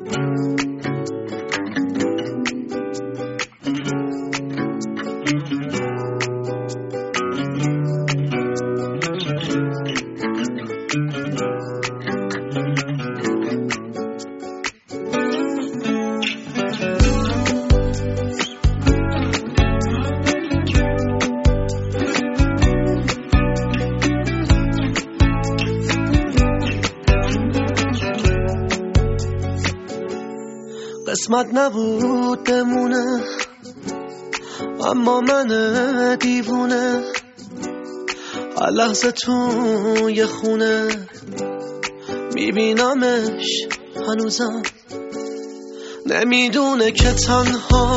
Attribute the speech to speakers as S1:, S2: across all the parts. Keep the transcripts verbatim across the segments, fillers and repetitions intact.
S1: قسمت نبود بمونه، اما من دیوونه هر لحظه توی خونه میبینمش هنوزم. نمیدونه که تنها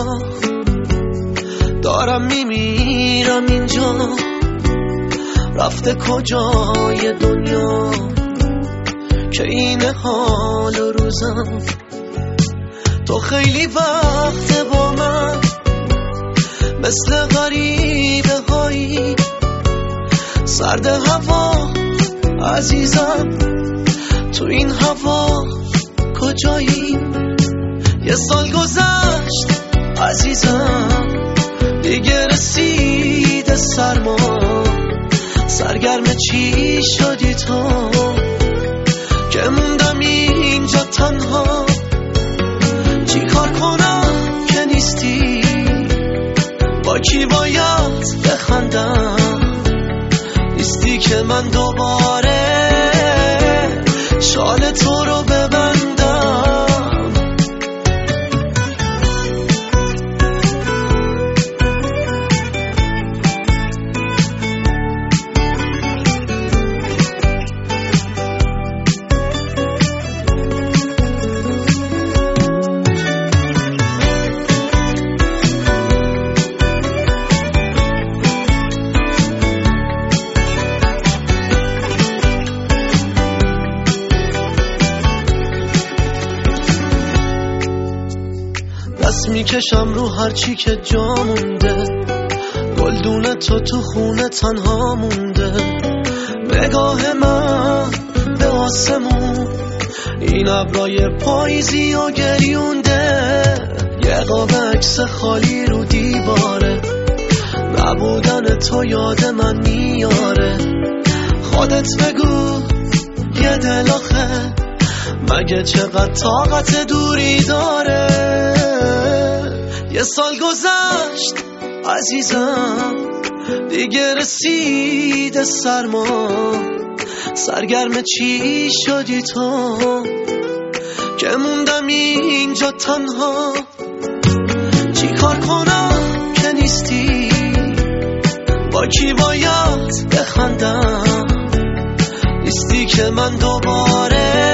S1: دارم میمیرم اینجا، رفته کجای دنیا که این حال روزم. تو خیلی وقت با من مثل غریبه هایی، سرد هوا عزیزم، تو این هوا کجایی؟ یه سال گذشت عزیزم، دیگه رسید سرما، سرگرم چی شدی تو که موندم اینجا تنها؟ چی کار کنم که نیستی؟ با کی باید بخندم؟ نیستی که من دوباره شال تو رو ببندم. دست میکشم رو هرچی که جا مونده، گلدونه تو تو خونه تنها مونده. نگاه من به آسمون این ابرای پاییزی و گریونده، یه قاب عکس خالی رو دیواره، نبودن تو یاد من میاره. خودت بگو یه دل آخه مگه چقدر طاقت دوری داره؟ یه سال گذشت عزیزم، دیگه رسید سرما، سرگرم چی شدی تو که موندم اینجا تنها؟ چی کار کنم که نیستی؟ با کی باید بخندم؟ نیستی که من دوباره